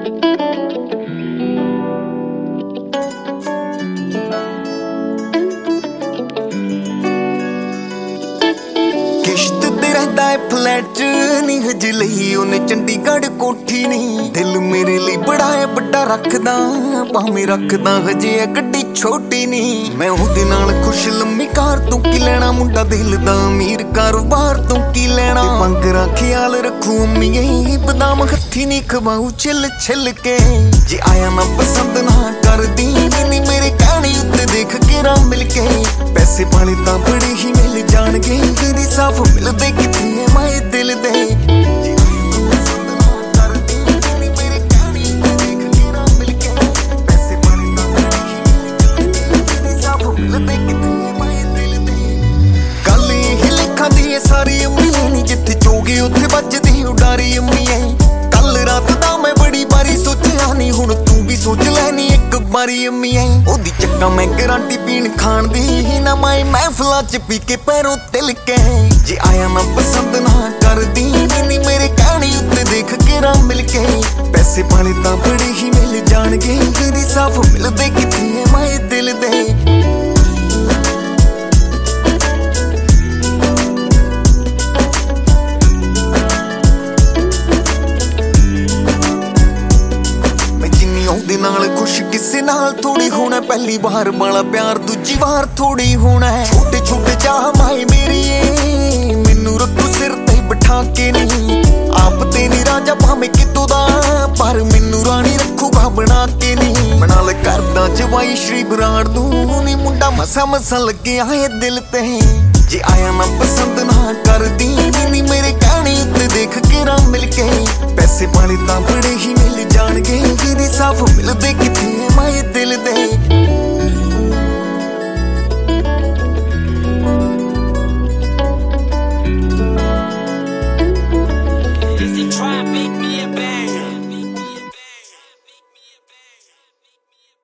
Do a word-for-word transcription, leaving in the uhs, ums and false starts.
किश्त ते रहंदा है फ्लैट च नी हज लई उन्हें चंडीगढ़ कोठी नी दिल मेरे लिए बड़ा है बड़ा रखदा भावें रखदा हजे है गड्डी छोटी नी मैं ओहदे नाल खुश लम्मी कार तू की लेना मुंडा दिल दा अमीर कारोबार तू की लेना पंकरा ख्याल रखू अम्मीए बदाम हत्थी नी खवाऊ छिल छिल के जे आया ना पसंद ना कर दी नी मेरे कहने उत्ते देख के रा मिल के पैसे पाने तां बड़े ही मिल जाणगे तेरी साफ मिलदे किथे है माए दिल दे सारी अम्मी नी जिथे चोगे उत्थे बजदी उडारी अम्मी कल रात दा मैं बड़ी बारी सोचिया नी हुण तू भी सोच लैनी एक बारी अम्मी ओदी चक्का मैं गारंटी पीण खाण दी ना माए महफिलां च पी के पैरों तिल के जे आया ना पसंद ना कर दी नी मेरे कहने उत्ते देख के रा मिल के पैसे पाने तां बड़े ही मिल जाणगे तेरी साफ मिलदे किथे है माए दिल दे ਉਹਦੇ ਨਾਲ ਖੁਸ਼ ਕਿਸੇ ਨਾਲ ਥੋੜੀ ਹੋਣਾ ਪਹਿਲੀ ਵਾਰ ਵਾਲਾ ਪਿਆਰ ਦੂਜੀ ਵਾਰ ਥੋੜੀ ਹੋਣਾ ਛੋਟੇ ਛੋਟੇ ਚਾਹ ਮਾਏ ਮੇਰੀਏ ਮੈਨੂੰ ਰੱਖੂ ਸਿਰ ਤੇ ਬਿਠਾ ਕੇ ਨਹੀਂ ਆਪ ਤੇ ਨੀ ਰਾਜਾ ਭਾਵੇਂ ਕਿਤੋਂ ਦਾ ਪਰ ਮੈਨੂੰ ਰਾਣੀ ਰੱਖੂਗਾ ਬਣਾ ਕੇ ਨਹੀਂ ਬਣਾ ਲੈ ਕਰਦਾ ਜਵਾਈ ਸ਼੍ਰੀ ਬਰਾੜ ਨੂੰ ਨੀ ਮੁੰਡਾ ਮਸਾ ਮਸਾ ਲੱਗਿਆ ਏ ਦਿਲ ਤੇ ਜੇ ਆਇਆ ਨਾ ਪਸੰਦ ਨਾ ਕਰਦੀ ਨੀ ਮੇਰੇ ਕਹਿਣੇ ਉੱਤੇ ਦੇਖ ਕੇ ਰਾ ਮਿਲ ਕੇ ਪੈਸੇ ਪਾਣੇ ਤਾਂ ਬੜੇ ਹੀ ਮਿਲ ਜਾਣਗੇ ਤੇਰੀ ਸਾਫ ਮਿਲਦੇ ਕਿਥੇ ਹੈ ਮਾਏ ਦਿਲ ਦੇ Is it trap it?